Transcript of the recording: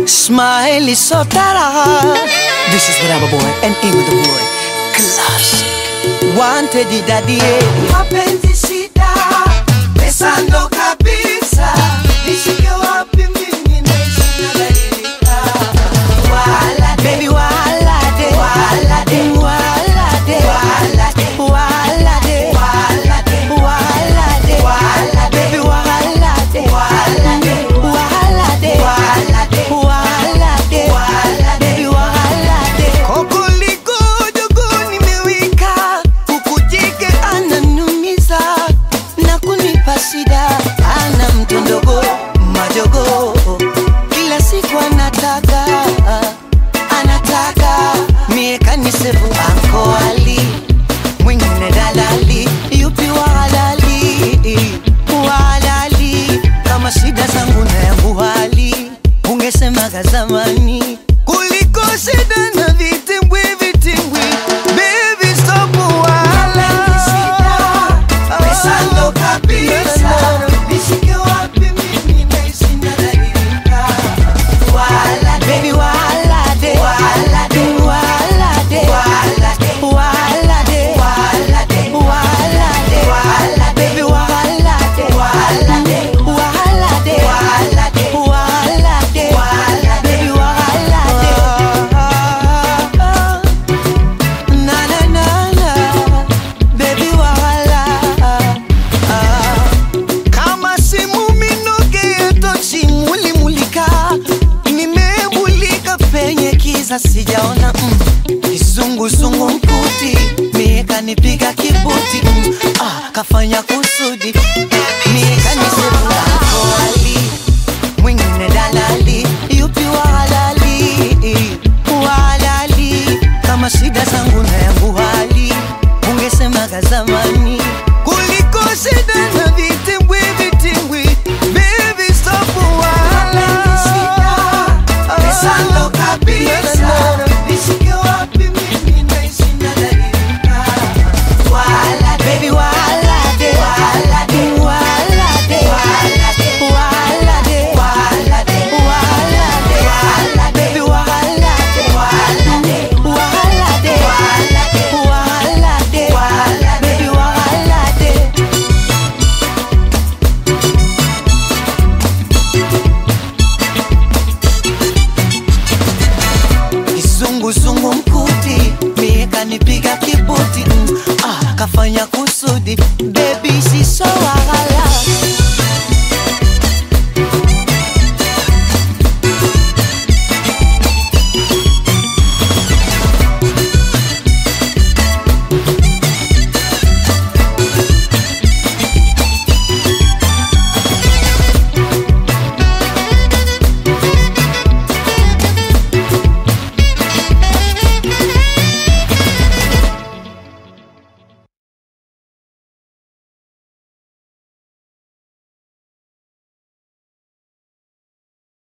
Smile is so tara. This is Bravo Boy and Imo the Boy. Classic. Wanted the daddy. Mapenzi shida, pesa ndo kabisa. Nishike wapi mimi naishi nadhalilika. Wala de, baby wala de, wala de, wala de, wala de, wala de, wala de, wala de, wala de, baby wala de, wala de, wala de, wala de, wala de, wala de, baby wala de. Kokoliko jogo nimewika, kukujike ananumiza na kunipa shida. Ana mtondogo majogo, kila siku anataka mie kanisevu anko Ali, mwingine dalali, yupi wa halali kama shida zangu na yangu hali, ungesemaga zamani kuliko shida na vitimbwi. Baby stop wala pesa ndo kabisa. Nishike wapi mimi naishi nadhalilika. Wala de, baby wala de, wala de, wala de, wala de, wala de, wala de, wala de, wala de, baby wala de, wala de, wala de, wala de, wala de, wala de, baby wala de. Na baby wala. Kama simu minoge tochi mulimulika, nimebulika penye kiza sijaona kizunguzungu mkuti, mie kanipiga kibuti kafanya kusudi